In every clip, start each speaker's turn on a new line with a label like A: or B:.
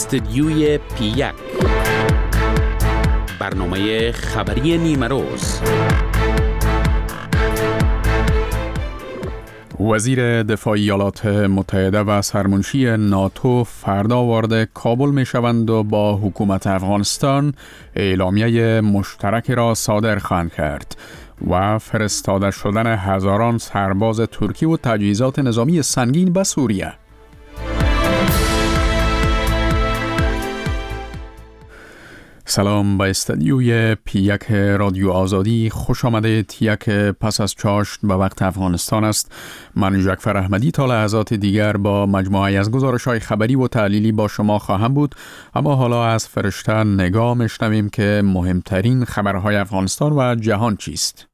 A: استدیوی پی1 برنامه خبری نیمه روز.
B: وزیر دفاع ایالات متحده و سرمنشی ناتو فردا وارد کابل می شوند و با حکومت افغانستان اعلامیه مشترک را صادر خواهند کرد و فرستاده شدن هزاران سرباز ترکی و تجهیزات نظامی سنگین به سوریه. سلام به استدیوی پی1 رادیو آزادی. خوش آمدید. یک پس از چاشت به وقت افغانستان است. من جعفر احمدی تا لحظات دیگر با مجموعه از گزارش‌های خبری و تحلیلی با شما خواهم بود. اما حالا از فرشته نگاه میشنویم که مهمترین خبرهای افغانستان و جهان چیست.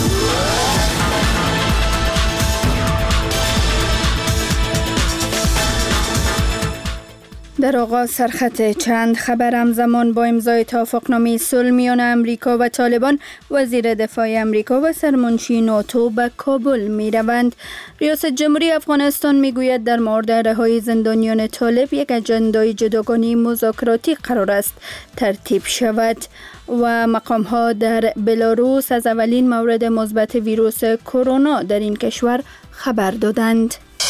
C: در آغاز سرخط چند خبر همزمان با امضای توافقنامه صلح میان امریکا و طالبان، وزیر دفاع امریکا و سرمنشی ناتو به کابل می روند. ریاست جمهوری افغانستان می گوید در مورد رهایی زندانیان طالب یک اجندای جداگانه مذاکراتی قرار است ترتیب شود و مقام ها در بلاروس از اولین مورد مثبت ویروس کرونا در این کشور خبر دادند.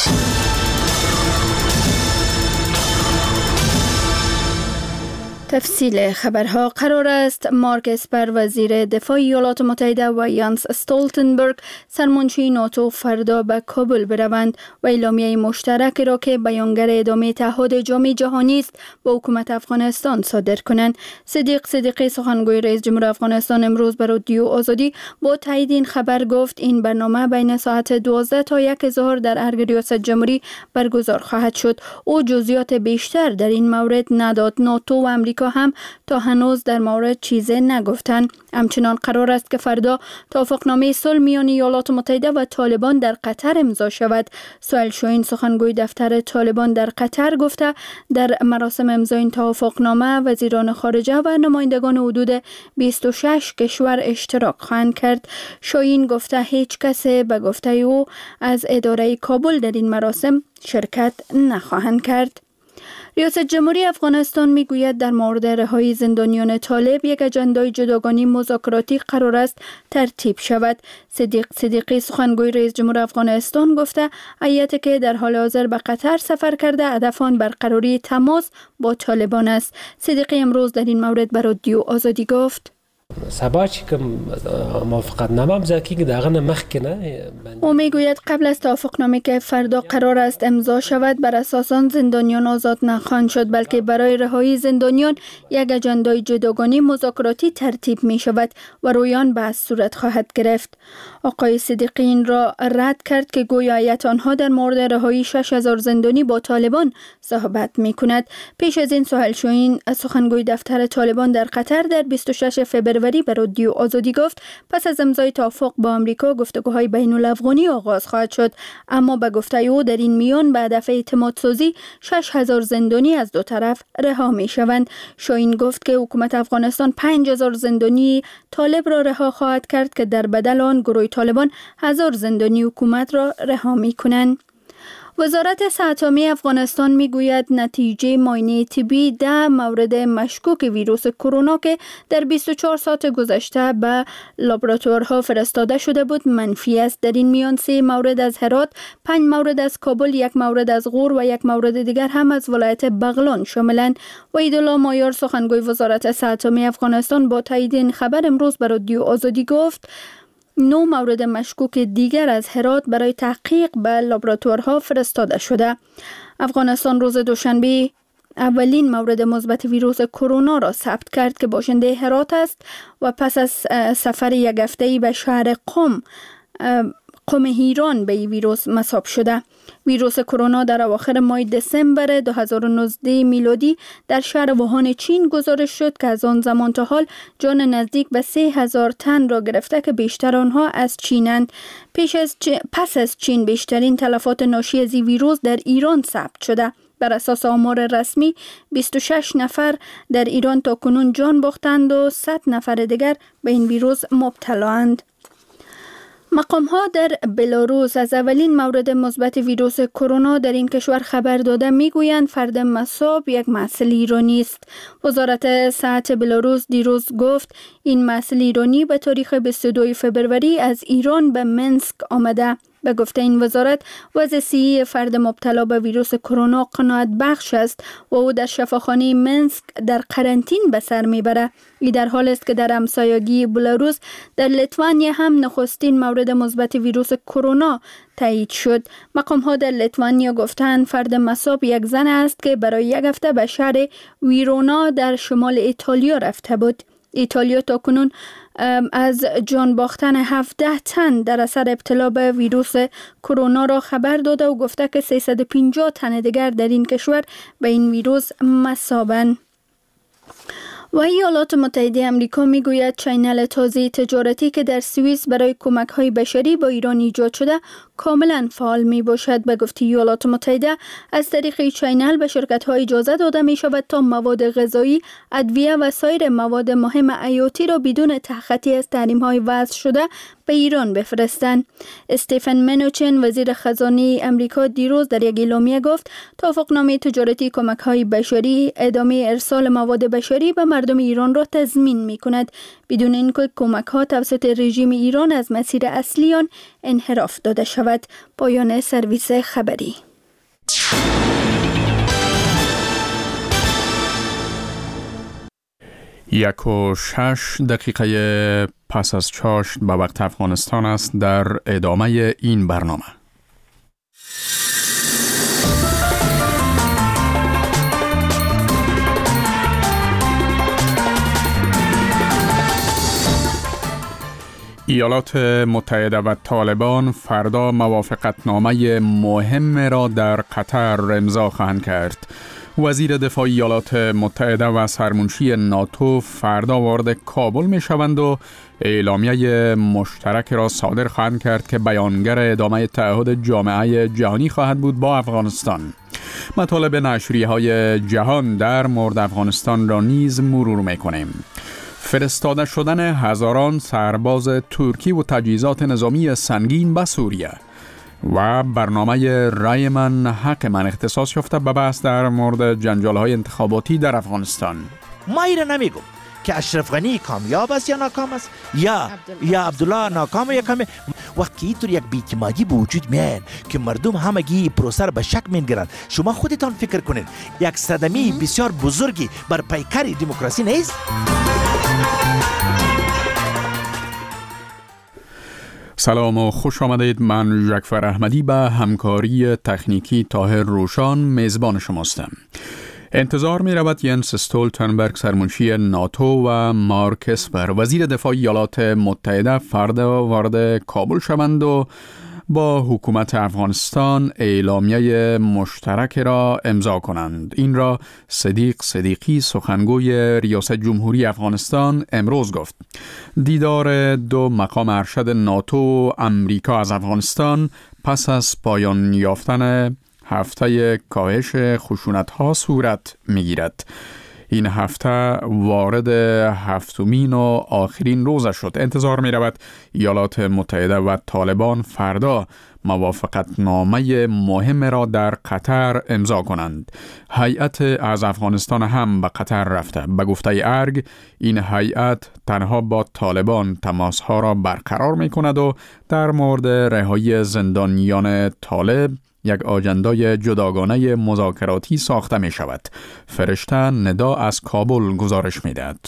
C: تفصیل خبرها. قرار است مارک اسپر وزیر دفاع ایالات متحده و یانس استولتنبرگ سرمنشی ناتو فردا به کابل بروند و اعلامیه مشترک را که بیانگر ادامه تعهد جامع جهانی است با حکومت افغانستان صادر کنند. صدیق صدیقی سخنگوی رئیس جمهور افغانستان امروز به رادیو آزادی با تایید این خبر گفت این برنامه بین ساعت 12 تا 1 ظهر در ارگ ریاست جمهوری برگزار خواهد شد. او جزئیات بیشتر در این مورد نداد. ناتو و امریکا هم تا هنوز در مورد چیزی نگفتند. همچنان قرار است که فردا توافقنامه صلح میان ایالات متحده و طالبان در قطر امضا شود. سهیل شاهین سخنگوی دفتر طالبان در قطر گفته در مراسم امضای این توافقنامه وزیران خارجه و نمایندگان حدود 26 کشور اشتراک خواهند کرد. شاهین گفته هیچ کسی به گفته او از اداره کابل در این مراسم شرکت نخواهند کرد. ریاست جمهوری افغانستان میگوید در مورد رهایی زندانیان طالب یک اجندای جداگانه مذاکراتی قرار است ترتیب شود. صدیق صدیقی سخنگوی رئیس جمهور افغانستان گفته هیئتی که در حال حاضر به قطر سفر کرده هدف آن برقراری تماس با طالبان است. صدیقی امروز در این مورد به رادیو آزادی گفت
D: سبا چې کوم موافقت نامه امضا کیږي دغه نه مخکې نه.
C: او میگوید قبل از توافقنامه که فردا قرار است امضا شود بر اساس آن زندانیان آزاد نخواهند شد، بلکه برای رهایی زندانیان یک اجندای جداگانه مذاکراتی ترتیب می شود و رویان بحث صورت خواهد گرفت. آقای صدیقی این را رد کرد که گویا هیئت آنها در مورد رهایی 6000 زندانی با طالبان صحبت می کند. پیش از این سهیل شاهین سخنگوی دفتر طالبان در قطر در 26 فوریه به رادیو آزادی گفت پس از امضای توافق با امریکا گفتگوهای بین الافغانی آغاز خواهد شد، اما به گفته او در این میان به هدف اعتماد سازی 6000 زندانی از دو طرف رها می شوند. شاهین گفت که حکومت افغانستان 5000 زندانی طالب را رها خواهد کرد که در بدل آن گروه طالبان 1000 زندانی حکومت را رها می کنند. وزارت صحت عامه افغانستان میگوید نتیجه معاینه طبی 10 مورد مشکوک ویروس کرونا که در 24 ساعت گذشته به لابراتوارها فرستاده شده بود منفی است. در این میان 3 مورد از هرات، 5 مورد از کابل، 1 مورد از غور و 1 مورد دیگر هم از ولایت بغلان شاملند. وحیدالله مایار سخنگوی وزارت صحت عامه افغانستان با تایید این خبر امروز به رادیو آزادی گفت 9 مورد مشکوک دیگر از هرات برای تحقیق به لابراتوارها فرستاده شده. افغانستان روز دوشنبه اولین مورد مثبت ویروس کرونا را ثبت کرد که باشنده هرات است و پس از سفر یک هفته‌ای به شهر قم هیران به این ویروس مصاب شده. ویروس کرونا در اواخر ماه دسامبر 2019 میلادی در شهر ووهان چین گزارش شد که از آن زمان تا حال جان نزدیک به 3000 تن را گرفته که بیشتر آنها از چینند. پس از چین بیشترین تلفات ناشی از این ویروس در ایران ثبت شده. بر اساس آمار رسمی 26 نفر در ایران تا کنون جان باختند و 100 نفر دیگر به این ویروس مبتلا اند. مقام‌ها در بلاروس از اولین مورد مثبت ویروس کرونا در این کشور خبر داده میگویند فرد مصاب یک محصل ایرانی است. وزارت صحت بلاروس دیروز گفت این محصل ایرانی به تاریخ 22 فبروری از ایران به منسک آمده. به گفته این وزارت وضع صحی فرد مبتلا به ویروس کرونا قناعت بخش است و او در شفاخانه منسک در قرنطین به سر میبره. این در حال است که در همسایگی بلاروس در لیتوانیا هم نخستین مورد مثبت ویروس کرونا تایید شد. مقام‌ها در لیتوانیا گفتند فرد مصاب یک زن است که برای یک هفته به شهر ویرونا در شمال ایتالیا رفته بود. ایتالیا تاکنون از جان باختن 17 تن در اثر ابتلا به ویروس کرونا را خبر داده و گفته که 350 تن دیگر در این کشور به این ویروس مصابند. و ایالات متحده آمریکا میگوید چینل تازه تجارتی که در سوئیس برای کمک‌های بشری با ایران ایجاد شده کاملا فعال می باشد. به گفته ایالات متحده از طریق چینل به شرکت‌ها اجازه داده می شود تا مواد غذایی، ادویه و سایر مواد مهم حیاتی را بدون تخطی از تحریم‌های وضع شده به ایران بفرستند. استیفن منوچن وزیر خزانه آمریکا دیروز در یک اعلامیه گفت توافقنامه تجارتی کمک‌های بشری ادامه ارسال مواد بشری به مردم ایران را تضمین می‌کند بدون اینکه کمک‌ها توسط رژیم ایران از مسیر اصلی آن انحراف داده شود. پایان سرویس خبری.
B: 1:06 پس از چاشت به وقت افغانستان است. در ادامه این برنامه ایالات متحده و طالبان فردا موافقتنامه مهم را در قطر امضا خواهند کرد. وزیر دفاع ایالات متحده و سرمنشی ناتو فردا وارد کابل می شوند و اعلامیه مشترک را صادر خواهند کرد که بیانگر ادامه تعهد جامعه جهانی خواهد بود با افغانستان. مطالب نشریه‌های جهان در مورد افغانستان را نیز مرور می کنیم. فرستاده شدن هزاران سرباز ترکی و تجهیزات نظامی سنگین به سوریه و برنامه رای من حق من اختصاص یافته به بحث در مورد جنجال‌های انتخاباتی در افغانستان.
E: ما ایره نمیگم که اشرف غنی کامیاب است یا ناکام است یا عبدالله ناکام یا کامیاب. وقتی اینطور یک بی‌اعتمادی به وجود میاد که مردم همگی پروسه به شک میگیرند، شما خودتان فکر کنید یک صدمه بسیار بزرگی بر پیکر دموکراسی نیست؟
B: سلام و خوش آمدید. من جعفر احمدی به همکاری تکنیکی طاهر روشان میزبان شماستم. انتظار می رود ینس استولتنبرگ سرمنشی ناتو و مارک اسپر وزیر دفاع ایالات متحده فردا وارد کابل شوند و با حکومت افغانستان اعلامیه مشترک را امضا کنند. این را صدیق صدیقی سخنگوی ریاست جمهوری افغانستان امروز گفت. دیدار دو مقام ارشد ناتو و امریکا از افغانستان پس از پایان یافتن هفته کاهش خشونت‌ها صورت می‌گیرد. این هفته وارد هفتمین و آخرین روز شد. انتظار می رود ایالات متحده و طالبان فردا موافقتنامه مهم را در قطر امضا کنند. هیئت از افغانستان هم به قطر رفته. به گفته ارگ این هیئت تنها با طالبان تماسها را برقرار می کند و در مورد رهایی زندانیان طالب یک آجندای جداگانه مذاکراتی ساخته می شود. فرشته ندا از کابل گزارش می دهد.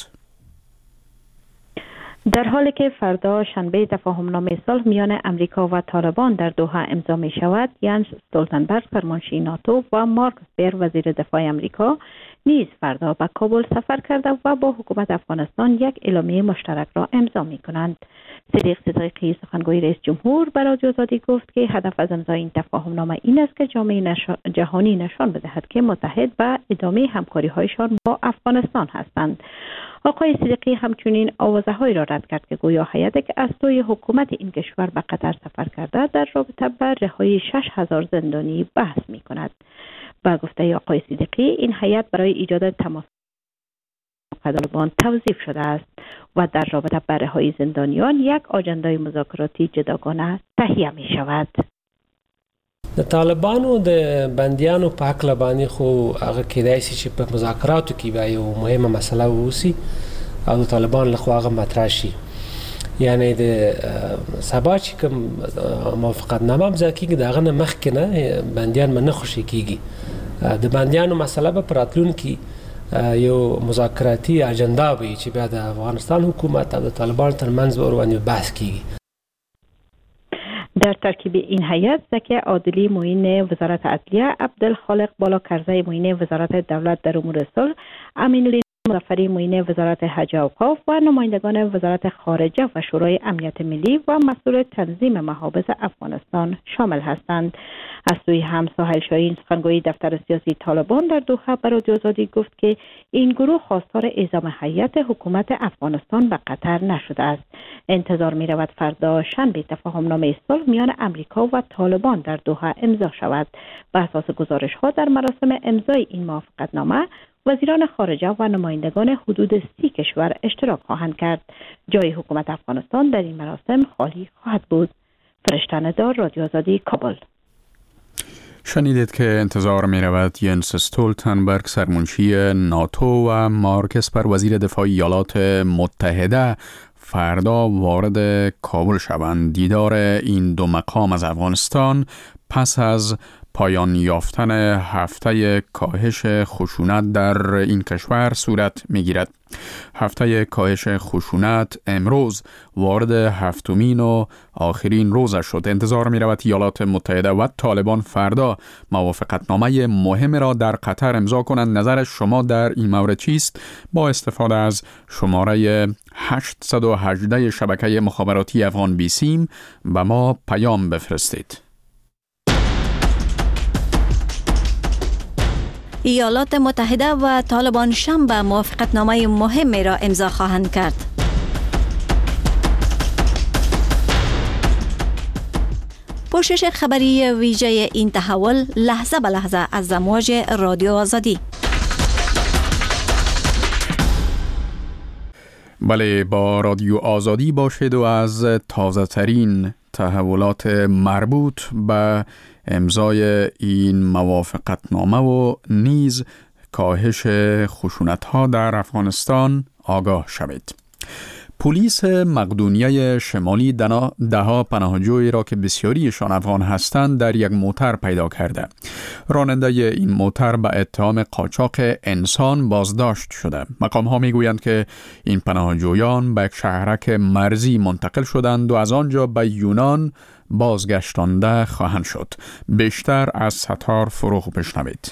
F: در حالی که فردا شنبه تفاهمنامه صلح میان امریکا و طالبان در دوحه امضا می شود، ینس استولتنبرگ سرمنشی ناتو و مارک اسپر وزیر دفاع امریکا نیز فردا به کابل سفر کرده و با حکومت افغانستان یک اعلامیه مشترک را امضا می کنند. صدیق صدیقی سخنگوی رئیس جمهور به رادیو آزادی گفت که هدف از امضای این تفاهمنامه این است که جامعه جهانی نشان بدهد که متحد به ادامه همکاری‌هایشان با افغانستان هستند. آقای صدیقی همچنین آوازه‌هایی را رد کرد که گویا هیئتی که از سوی حکومت این کشور به قطر سفر کرده در رابطه با رهایی 6,000 زندانی بحث می‌کند. با گفته آقای صدیقی این هیئت برای ایجاد تماس موافقت طالبان توظیف شده است و در رابطه با رهایی زندانیان یک آجندای مذاکراتی جداگانه تهیه می شود.
D: د طالبانو د بندیانو په حق لبانی خو هغه کېدای شي چې په مذاکراتو کې به یو مهمه مسله ووسی او د طالبان لخوا هغه مطرح شي. یعنی د سبا چې کوم موافقتنامه امضا کیږي د هغه نه مخکې نه بندیان نه خوشي کیږي. د بندیانو مسله به پراتلونکي یو مذاکراتی اجندا وي چې بیا د افغانستان حکومت او د طالبان ترمنځ به ورباندې بحث کیږي.
F: در ترکیب این هیئت زکی عادلی معین وزارت عدلیه، عبدالخالق بالاکرزی معین وزارت دولت در امور صلح، امینالله مظفری معین وزارت حج و اوقاف و نمایندگان وزارت خارجه و شورای امنیت ملی و مسئول تنظیم محابس افغانستان شامل هستند. از سوی هم ساحل شاهین سخنگوی دفتر سیاسی طالبان در دوحه به رادیو آزادی گفت که این گروه خواستار اعزام هیئت حکومت افغانستان به قطر نشده است. انتظار می رود فردا شنبه تفاهمنامه صلح میان امریکا و طالبان در دوحه امضا شود. بر اساس گزارش ها در مراسم امضای این موافقتنامه وزیران خارجه و نمایندگان حدود 30 کشور اشتراک خواهند کرد. جای حکومت افغانستان در این مراسم خالی خواهد بود. فرشته دار، رادیو آزادی، کابل.
B: شنیدید که انتظار می رود ینس استولتنبرگ سرمنشی ناتو و مارک اسپر وزیر دفاع ایالات متحده فردا وارد کابل شوند. دیدار این دو مقام از افغانستان پس از پایان یافتن هفته کاهش خشونت در این کشور صورت می‌گیرد. هفته کاهش خشونت امروز وارد هفتمین و آخرین روزش شد. انتظار می‌رود ایالات متحده و طالبان فردا موافقتنامه مهم را در قطر امضا کنند. نظر شما در این مورد چیست؟ با استفاده از شماره 818 شبکه مخابراتی افغان بیسیم به ما پیام بفرستید.
G: ایالات متحده و طالبان شنبه موافقتنامه مهمی را امضا خواهند کرد. پوشش خبری ویژه این تحول لحظه به لحظه از امواج رادیو آزادی.
B: بله، با رادیو آزادی باشید و از تازه ترین تحولات مربوط به امضای این موافقتنامه و نیز کاهش خشونت‌ها در افغانستان آگاه شوید. پلیس مقدونیه شمالی دهها پناهجویی را که بسیاریشان افغان هستند در یک موتر پیدا کرده. راننده این موتر به اتهام قاچاق انسان بازداشت شده. مقام‌ها میگویند که این پناهجویان به یک شهرک مرزی منتقل شدند و از آنجا به یونان بازگشتانده خواهند شد. بیشتر از ستار فروغ بشنوید.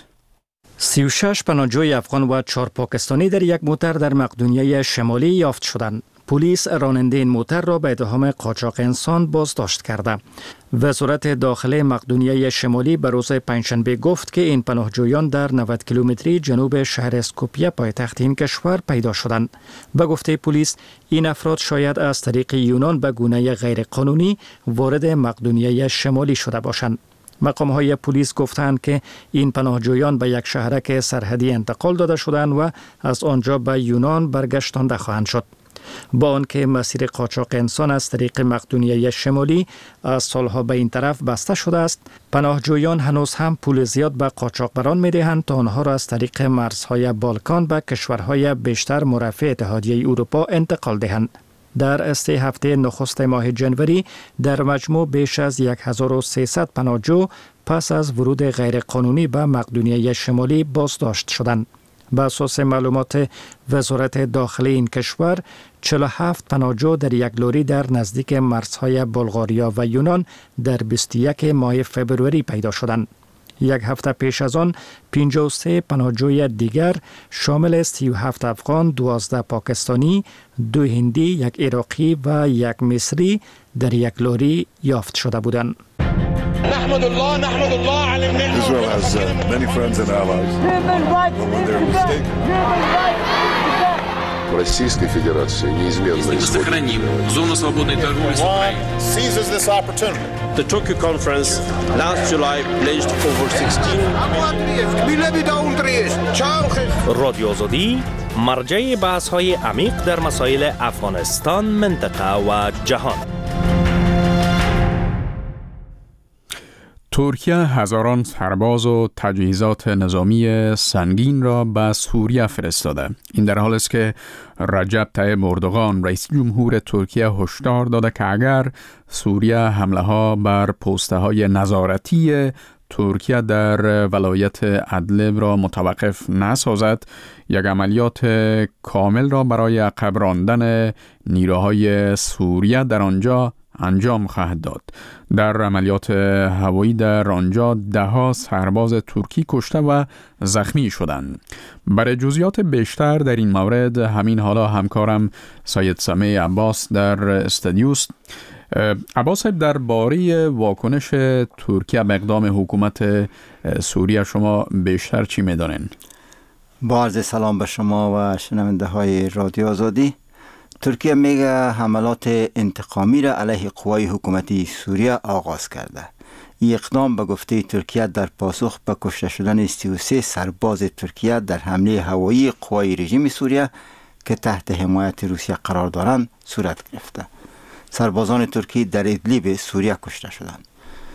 H: 36 پناهجوی افغان و 4 پاکستانی در یک موتر در مقدونیه شمالی یافت شدند. پلیس راننده این موتر را به اتهام قاچاق انسان بازداشت کرده. وزارت داخله مقدونیه شمالی به روز پنجشنبه گفت که این پناهجویان در 90 کیلومتری جنوب شهر اسکوپیه پایتخت این کشور پیدا شدند. به گفته پلیس این افراد شاید از طریق یونان به گونه غیر قانونی وارد مقدونیه شمالی شده باشند. مقام‌های پلیس گفتند که این پناهجویان به یک شهرک سرحدی انتقال داده شدند و از آنجا به یونان برگشتانده خواهند شد. با آنکه مسیر قاچاق انسان از طریق مقدونیه شمالی از سالها به این طرف بسته شده است، پناهجویان هنوز هم پول زیاد به قاچاقبران می‌دهند تا آنها را از طریق مرزهای بالکان به کشورهای بیشتر مرافع اتحادیه اروپا انتقال دهند. در 3 هفته نخست ماه جنوری در مجموع بیش از 1300 پناهجو پس از ورود غیرقانونی به مقدونیه شمالی بازداشت شدند. به اساس معلومات وزارت داخلی این کشور 47 پناهجو در یک لوری در نزدیک مرزهای بلغاریا و یونان در 21 ماه فبروری پیدا شدند. یک هفته پیش از آن 53 پناهجوی دیگر شامل 37 افغان، 12 پاکستانی، 2 هندی، 1 عراقی و 1 مصری در یک لوری یافت شده بودند.
I: نحمد الله على النعمة. Israel has many friends and allies. When they're mistaken. В Российской Федерации неизменно
A: сохраним зону свободной торговли с Украиной.
I: Seizes this opportunity.
J: The Tokyo conference last July pledged over 16 رادیو آزادی مرجع بحث های عمیق در مسائل افغانستان، منطقه و جهان.
B: ترکیه هزاران سرباز و تجهیزات نظامی سنگین را به سوریه فرستاده. این در حالی است که رجب طیب اردوغان رئیس جمهور ترکیه هشدار داده که اگر سوریه حمله ها بر پسته های نظارتی ترکیه در ولایت ادلب را متوقف نسازد، یک عملیات کامل را برای عقب راندن نیروهای سوریه در آنجا انجام خواهد داد. در عملیات هوایی در آنجا 10 سرباز ترکی کشته و زخمی شدند. برای جزئیات بیشتر در این مورد همین حالا همکارم سید سمیع عباس در استودیوست. عباس، در باره واکنش ترکیه به اقدام حکومت سوریه شما بیشتر چی می‌دانید؟
K: با عرض سلام به شما و شنونده های رادیو آزادی. ترکیه میگه حملات انتقامی را علیه قوای حکومتی سوریه آغاز کرده. این اقدام به گفته ترکیه در پاسخ به کشته شدن 33 سرباز ترکیه در حمله هوایی قوای رژیم سوریه که تحت حمایت روسیه قرار دارند صورت گرفته. سربازان ترکی در ادلیب سوریه کشته شدند.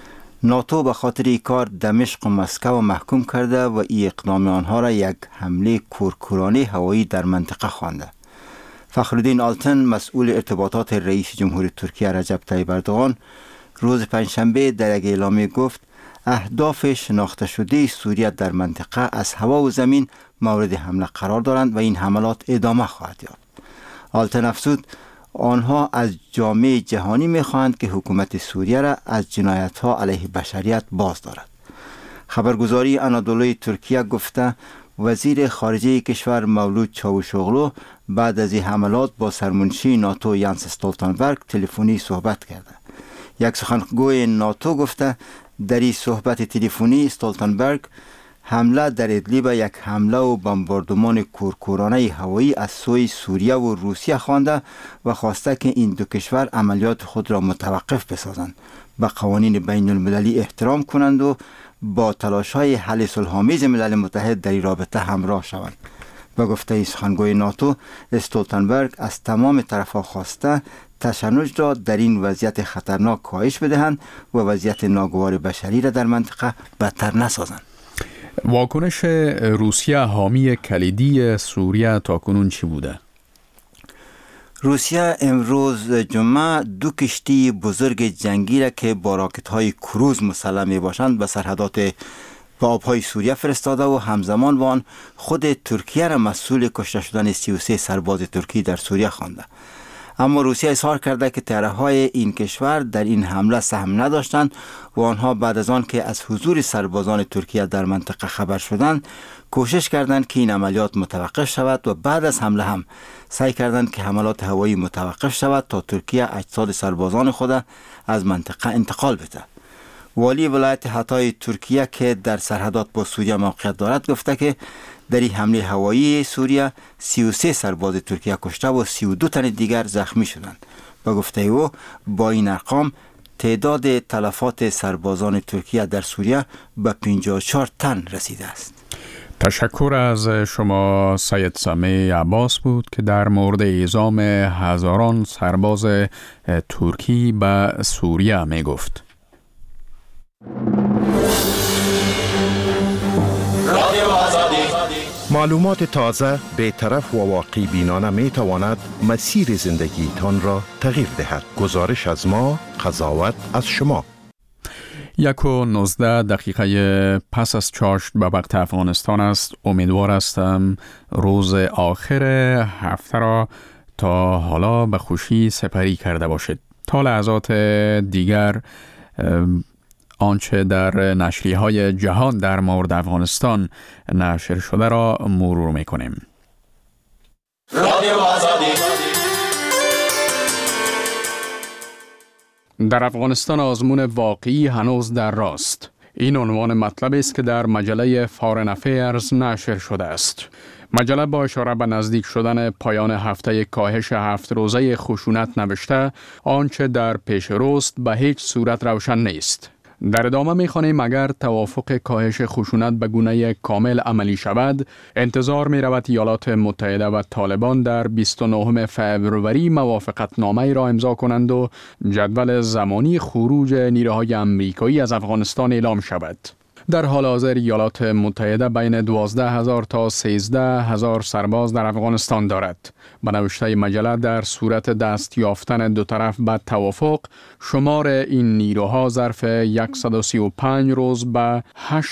K: ناتو به خاطر این کار دمشق و مسکو محکوم کرده و این اقدام آنها را یک حمله کورکورانه هوایی در منطقه خوانده. فخرالدین آلتن، مسئول ارتباطات رئیس جمهور ترکیه رجب طیب اردوغان، روز پنجشنبه در یک اعلامیه گفت اهداف شناخته شده سوریه در منطقه از هوا و زمین مورد حمله قرار دارند و این حملات ادامه خواهد یافت. آلتن افزود آنها از جامعه جهانی می‌خواهند که حکومت سوریه را از جنایت‌ها علیه بشریت باز دارد. خبرگزاری آنادولوی ترکیه گفته وزیر خارجه کشور مولود چاوشوغلو بعد از این حملات با سرمنشی ناتو یانس استولتنبرگ تلفنی صحبت کرده. یک سخنگوی ناتو گفته در این صحبت تلفنی استولتنبرگ حمله در ادلیب یک حمله و بمباردمان کورکورانه هوایی از سوی سوریه و روسیه خوانده و خواسته که این دو کشور عملیات خود را متوقف بسازند، به قوانین بین المللی احترام کنند و با تلاش‌های حل صلح‌آمیز ملل متحد در این رابطه همراه شوند. به گفته سخنگوی ناتو، استولتنبرگ از تمام طرف‌ها خواسته تشنج را در این وضعیت خطرناک کاهش بدهند و وضعیت ناگوار بشری را در منطقه بدتر نسازند.
B: واکنش روسیه حامی کلیدی سوریه تاکنون چی بوده؟
K: روسیه امروز جمعه 2 کشتی بزرگ جنگی را که با راکت‌های کروز مسلح می‌باشند به سرحدات و آب‌های سوریه فرستاده و همزمان با آن خود ترکیه را مسئول کشته شدن 33 سرباز ترکی در سوریه خوانده. اما روسیه اظهار کرده که طرح‌های این کشور در این حمله سهم نداشتند و آنها بعد از آن که از حضور سربازان ترکیه در منطقه خبر شدند کوشش کردند که این عملیات متوقف شود و بعد از حمله هم سعی کردند که حملات هوایی متوقف شود تا ترکیه اجساد سربازان خود از منطقه انتقال بده. والی ولایت حتای ترکیه که در سرحدات با سوریه موقعیت دارد گفته که در این حمله هوایی سوریه 33 سرباز ترکیه کشته و 32 تن دیگر زخمی شدند. به گفته او با این ارقام تعداد تلفات سربازان ترکیه در سوریه به 54 تن رسیده است.
B: تشکر از شما سید سمیع عباس بود که در مورد اعزام هزاران سرباز ترکی به سوریه می گفت.
E: معلومات تازه، بی‌طرف و واقع بینانه می تواند مسیر زندگیتان را تغییر دهد. گزارش از ما، قضاوت از شما.
B: 1:19 پس از چاشت به وقت افغانستان است. امیدوار هستم روز آخر هفته را تا حالا به خوشی سپری کرده باشید. تا لحظات دیگر آنچه در نشریه‌های جهان در مورد افغانستان نشر شده را مرور می‌کنیم. رادیو آزادی. در افغانستان آزمون واقعی هنوز در راست. این عنوان مطلبی است که در مجله فارن افیرز نشر شده است. مجله با اشاره به نزدیک شدن پایان هفته کاهش 7 روزه خشونت نوشته آنچه در پیش روست به هیچ صورت روشن نیست. در ادامه می‌خوانیم اگر توافق کاهش خشونت به گونه کامل عملی شود، انتظار می‌رود ایالات متحده و طالبان در 29 فوریه موافقتنامه را امضا کنند و جدول زمانی خروج نیروهای آمریکایی از افغانستان اعلام شود. در حال حاضر ایالات متحده بین 12,000 تا 13,000 سرباز در افغانستان دارد. به نوشته مجله در صورت دست یافتن دو طرف به توافق، شمار این نیروها ظرف 135 روز به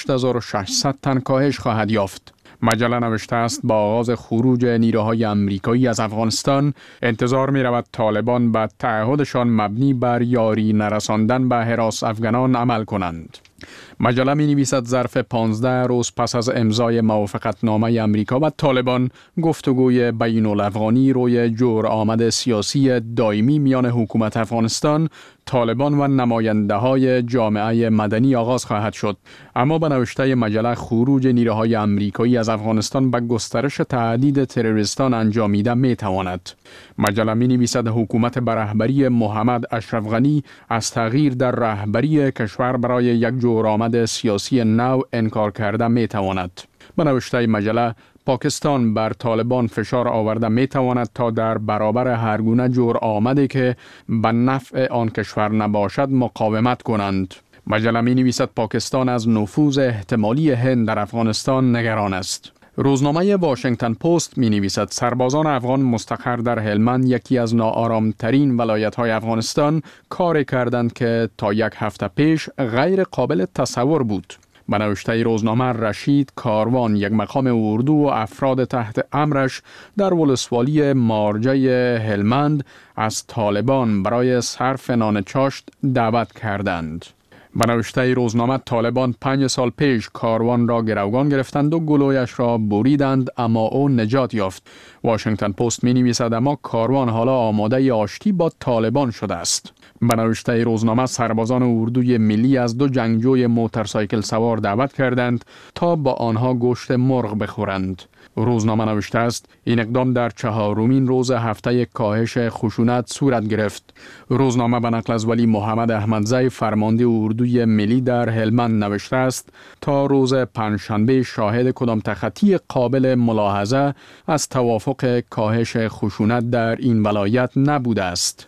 B: 8,600 تن کاهش خواهد یافت. مجله نوشته است با آغاز خروج نیروهای آمریکایی از افغانستان، انتظار می رود طالبان به تعهدشان مبنی بر یاری نرساندن به هراس افغانان عمل کنند. مجله می نویسد ظرف 15 روز پس از امضای موافقتنامه امریکا و طالبان، گفتگوی بین الافغانی روی جور آمد سیاسی دائمی میان حکومت افغانستان، طالبان و نماینده های جامعه مدنی آغاز خواهد شد. اما به نوشته مجله خروج نیروهای آمریکایی از افغانستان به گسترش تهدید تروریستان انجامیده می تواند. مجله می نویسد حکومت به رهبری محمد اشرف غنی از تغییر در رهبری کشور برای یک جور آمد سیاسی نو انکار کرده می تواند. به نوشته مجله، پاکستان بر طالبان فشار آورده می تواند تا در برابر هر گونه جور آمدی که به نفع آن کشور نباشد مقاومت کنند. مجله می نویسد پاکستان از نفوذ احتمالی هند در افغانستان نگران است. روزنامه واشنگتن پست می نویسد سربازان افغان مستقر در هلمند، یکی از ناآرامترین ولایت‌های افغانستان، کاری کردند که تا یک هفته پیش غیر قابل تصور بود. به نوشته روزنامه، رشید کاروان، یک مقام اردو و افراد تحت امرش در ولسوالی مارجه هلمند، از طالبان برای صرف نان چاشت دعوت کردند. به نوشته روزنامه، طالبان 5 سال پیش کاروان را گروگان گرفتند و گلویش را بریدند، اما او نجات یافت. واشنگتن پست می نویسد اما کاروان حالا آماده آشتی با طالبان شده است. به نوشته روزنامه، سربازان اردوی ملی از 2 جنگجوی موتورسایکل سوار دعوت کردند تا با آنها گوشت مرغ بخورند. روزنامه نوشته است این اقدام در 4مین روز هفته کاهش خشونت صورت گرفت. روزنامه به نقل از ولی محمد احمدزی، فرمانده اردوی ملی در هلمند، نوشته است تا روز پنجشنبه شاهد کدام تخطی قابل ملاحظه از توافق کاهش خشونت در این ولایت نبوده است.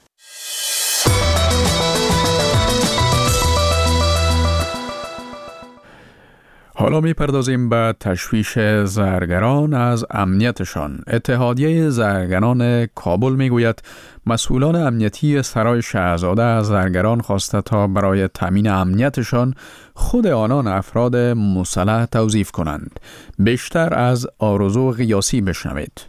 B: حالا می‌پردازیم به تشویش زرگران از امنیتشان. اتحادیه زرگران کابل می‌گوید مسئولان امنیتی سرای شاهزاده از زرگران خواسته تا برای تامین امنیتشان خود آنان افراد مسلح توظیف کنند. بیشتر از آرزو قیاسی بشنوید.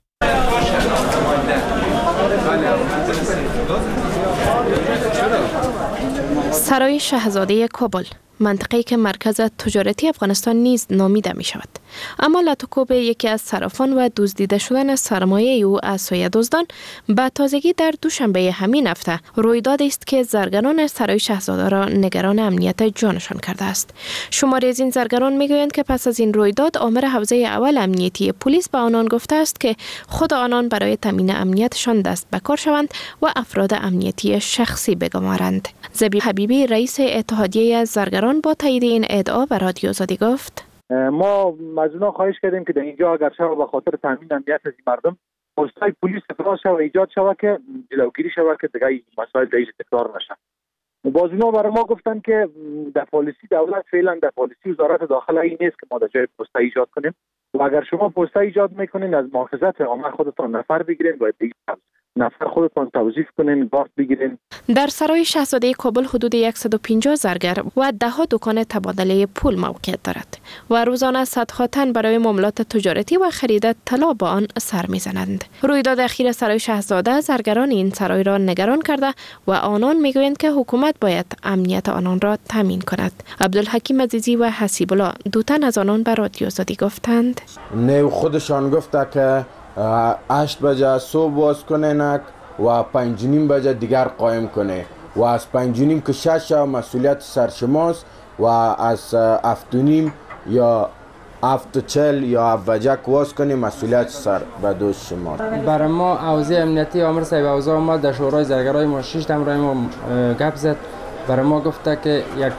L: سرای شاهزاده کابل، منطقه‌ای که مرکز تجارتی افغانستان نیز نامیده می شود. اما لطوکوب یکی از صرافان و دزدیده شدن سرمایه او از سوی دزدان به تازگی در دوشنبه همین هفته رویدادی است که زرگران سرای شاهزاده را نگران امنیت جانشان کرده است. شماری از این زرگران میگویند که پس از این رویداد آمر حوزه اول امنیتی پلیس به آنان گفته است که خود آنان برای تامین امنیتشان دست به کار شوند و افراد امنیتی شخصی بگمارند. زبیب حبیبی، رئیس اتحادیه زرگران، با تایید این ادعا به رادیو آزادی گفت:
M: ما از اونا خواهش کردیم که در اینجا اگر شود به خاطر تامین امنیت از مردم پست‌های پلیس افراز شود، ایجاد شود که جلوگیری شود که دیگه مسائل دیگه تکرار نشه. باز اونا برای ما گفتن که در پالیسی دولت فعلا در پالیسی وزارت داخله این نیست که ما در جای پست ایجاد کنیم و اگر شما پست ایجاد میکنین از محافظت عامه خودتان نفر بگیرین و دیگه نفر خودتان توظیف کنین، گارد بگیرین.
L: در سرای شاهزاده کابل حدود 150 زرگر و 10 دکان تبادله پول موقعیت دارد و روزانه صدها تن برای معاملات تجارتی و خرید طلا با آن سر میزنند. رویداد اخیر سرای شاهزاده زرگران این سرای را نگران کرده و آنان میگویند که حکومت باید امنیت آنان را تامین کند. عبدالحکیم عزیزی و حسیب الله، 2 تن از آنان به رادیو آزادی گفتند:
N: نه خودشان گفته که 8 بجه صبح باز کنه و 5:30 بجه دیگر قایم کنه و از 5:30 که 6 مسئولیت سر شماست و از 7:30 یا 7:40 یا 7 بجه واز کنه مسئولیت سر به دوست شما.
O: برای ما حوزه امنیتی آمر صاحب اوضاع ما در شورای زرگرای ما 6 تمرای ما گپ زد. برای ما گفته که یک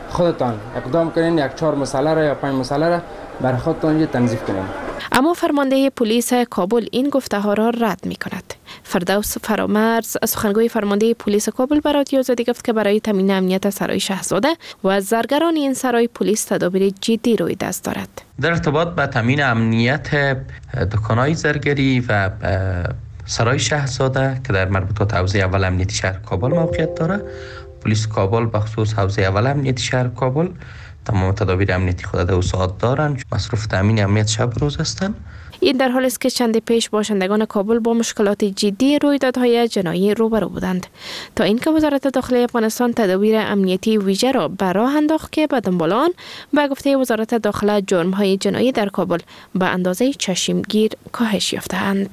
O: خودتان اقدام کنین، یک 4 مسئله را یا 5 مسئله را برای خودتان اینجا تنظیم کنین.
L: اما فرمانده پلیس کابل این گفته ها را رد می کند. فردوس فرامرز سخنگوی فرمانده پلیس کابل به رادیو آزادی گفت که برای تامین امنیت سرای شاهزاده و زرگران این سرای پلیس تدابیر جدی روی دست دارد.
P: در ارتباط با تامین امنیت دکان‌های زرگری و سرای شاهزاده که در مربوطات حوزه اول امنیتی شهر کابل موقعیت داره، پلیس کابل بخصوص حوزه اول امنیتی شهر کابل تمام تدابیر امنیتی خود در ساعت دارند، مصروف تامین امنیت شب روز هستند.
L: این در حالی است که چند پیش باشندگان کابل با مشکلات جدی رویدادهای جنایی روبرو بودند تا اینکه وزارت داخلی افغانستان تدابیر امنیتی ویژه را به راه انداخت که به دنبال آن به گفته وزارت داخله جرم‌های جنایی در کابل به اندازه چشمگیر کاهش یافته‌اند.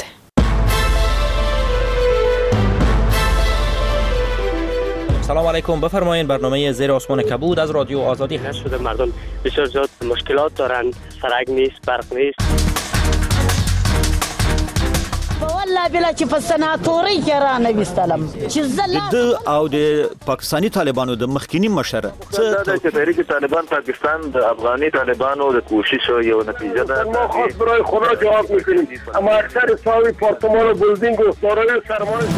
J: سلام علیکم، بفرمایید. برنامه زیر آسمان کبود از رادیو آزادی هست.
Q: شده مردم بسیار زیاد مشکلات دارند، سرک نیست، برق نیست.
R: والله بلا چې په سناتوري کې را نه وستلم چې
S: د او د پاکستانی طالبانو د مخکینی مشر
T: څه چې تحریک طالبان پاکستان د افغاني طالبانو د کوشش یو نتیجه ده.
U: ما خاص برای خدا جواب میکنیم، اما اکثر ساوی پارتمان و بلدینگ و سارای سرمایه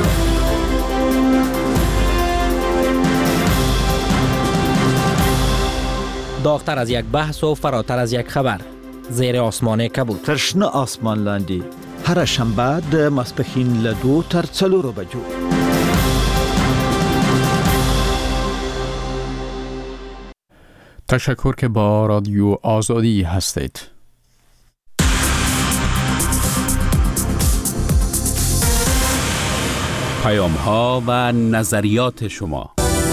J: داغتر از یک بحث و فراتر از یک خبر. زیر آسمان کبود.
S: ترشنه آسمان لاندی هر شنبه د ماسپښین له 2 تر 4 بجو.
B: تشکر که با رادیو آزادی هستید.
A: پیام ها و نظریات شما.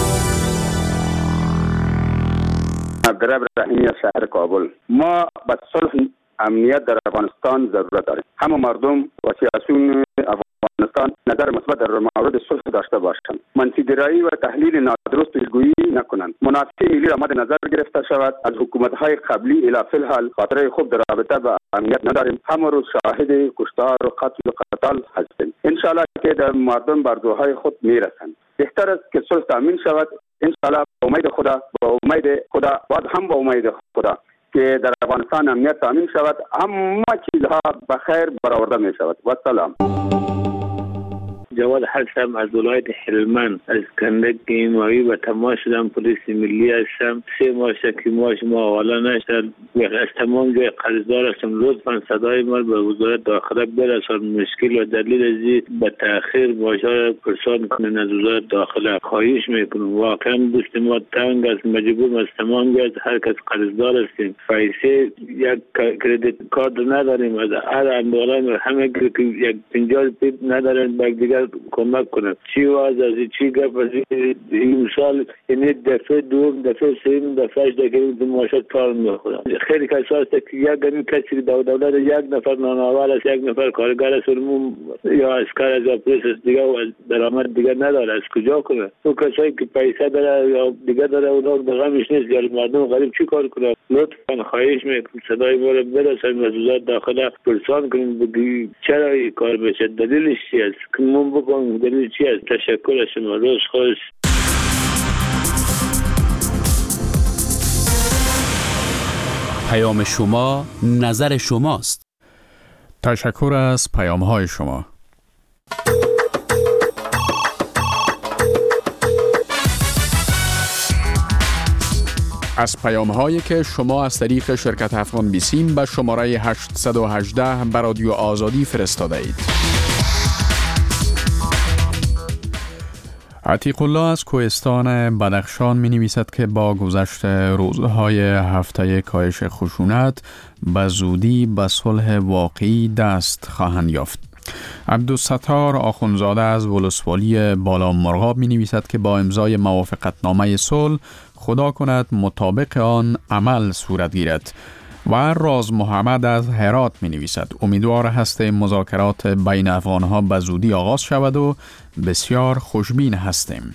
V: عبدالرب رحیمی از شهر کابل. ما به صلح امنیت در افغانستان ضرورت داریم. همه مردم و سیاسیون افغانستان نظر مثبت در مورد صلح داشته باشند. منفی درایی و تحلیل نادرست پیشگویی نکنند. منافع ملی را مد نظر گرفته شود. از حکومت‌های قبلی الی فی الحال خاطره خوب در رابطه با امنیت نداریم. همه روز شاهد کشتار و قتل و قتال هستیم. ان شاء الله که در مردم بردوهای خود میرسند. بهتر است که صلح تامین شود. ان شاء الله با امید خدا، با امید خدا و هم با امید خدا که در افغانستان امنیت تامین شود، همه چیزها به خیر برآورده می شود. و سلام.
W: جواد هستم از ولایت هلمند، از کندک ایمایی و تماس شدم. پلیس ملی هستم. 3 ماه که ماش ما حالا نشد. از تمام جای قرضدار هستم. لطفا صدای ما به وزارت داخله برسان. مشکل و دلیل ازی به تأخیر ماجرا پرسان کنن از وزارت داخله. خواهش میکنم. واقعا دست ما تنگ است. مجبور از تمام جای هر کس قرضدار هستیم. پیسه یک کردیت کارت نداریم. از هر اندوالان همه که یک 50 پیپ ندارن به دیگر کمک کنند. چی واز از چی گپ از این سال یعنی دفعه دوم دفعه سوم دفعه دیگه معاشات کار میخورن. خیلی کسا هست که یک گمی کسی دولت یک نفر نانآور است، یک نفر کارگر است یا اسکر است یا پلیس است، دیگه و درآمد دیگه نداره. از کجا کنه؟ اون کسایی که پیسه داره یا دیگه داره اونا غمش نیست. یا مردم غریب چی کار کنه؟ لطفا خواهش میکنم صدای ما رو برسونید از وزارت داخله پرسان کنید بگی چرا این کار بشه، دلیلش چی است که من بگم دلیل چی است. تشکر از شما. روز خوش.
A: پیام شما نظر شماست.
B: تشکر از پیام های شما. از پیام هایی که شما از طریق شرکت افغان بیسیم به شماره 818 به رادیو آزادی فرستاده اید. عتیق الله از کوهستان بدخشان می نویسد که با گذشت روزهای هفته کاهش خشونت به زودی به صلح واقعی دست خواهند یافت. عبدالستار آخونزاده از ولسوالی بالا مرغاب می نویسد که با امضای موافقتنامه صلح خدا کند مطابق آن عمل صورت گیرد. و راز محمد از هرات می نویسد امیدوار هستیم مذاکرات بین افغانها به زودی آغاز شود و بسیار خوشبین هستیم.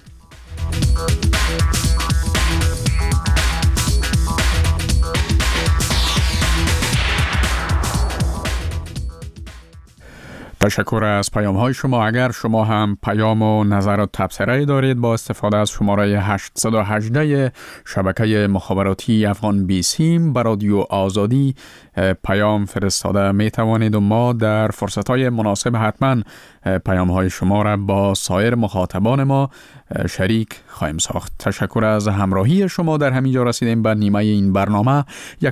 B: تشکر از پیام های شما. اگر شما هم پیام و نظر و تبصره دارید با استفاده از شماره 818 شبکه مخابراتی افغان بیسیم به رادیو آزادی پیام فرستاده می توانید و ما در فرصت های مناسب حتما پیام های شما را با سایر مخاطبان ما شریک خواهیم ساخت. تشکر از همراهی شما. در همینجا رسیدیم به نیمه این برنامه. یک